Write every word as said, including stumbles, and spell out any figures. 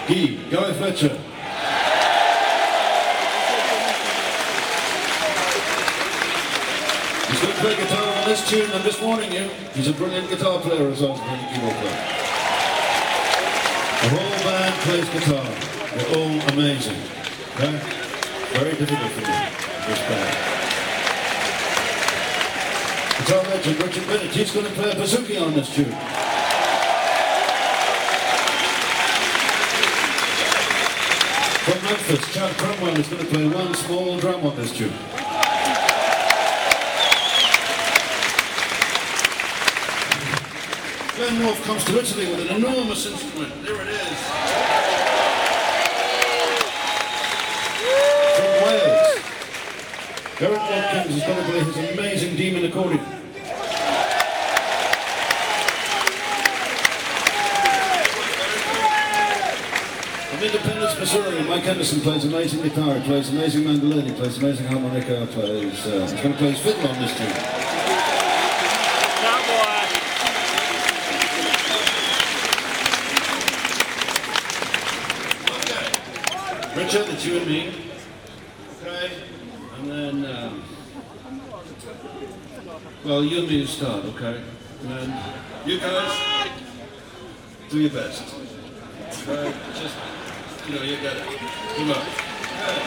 Guy, Guy Fletcher. He's going to play guitar on this tune. I'm just warning you, he's a brilliant guitar player as well as a brilliant keyboard player. The whole band plays guitar. They're all amazing. Okay? Very difficult for me, this band. Guitar legend Richard Bennett, he's going to play a bouzouki on this tune. From Memphis, Chad Cromwell is going to play one small drum on this tune. Glenn Wolfe comes to Italy with an enormous instrument. There it is. From Wales, Garrett Watkins is going to play his amazing Demon accordion. From Independence, Missouri, Mike Henderson plays amazing guitar, he plays amazing mandolin, he plays amazing harmonica, he plays, uh, he's going to play his fiddle on this tune. Richard, it's you and me. Okay? And then, um, well, you and me start, okay? And you guys, do your best. Okay? Just, you know, you got it. Come on.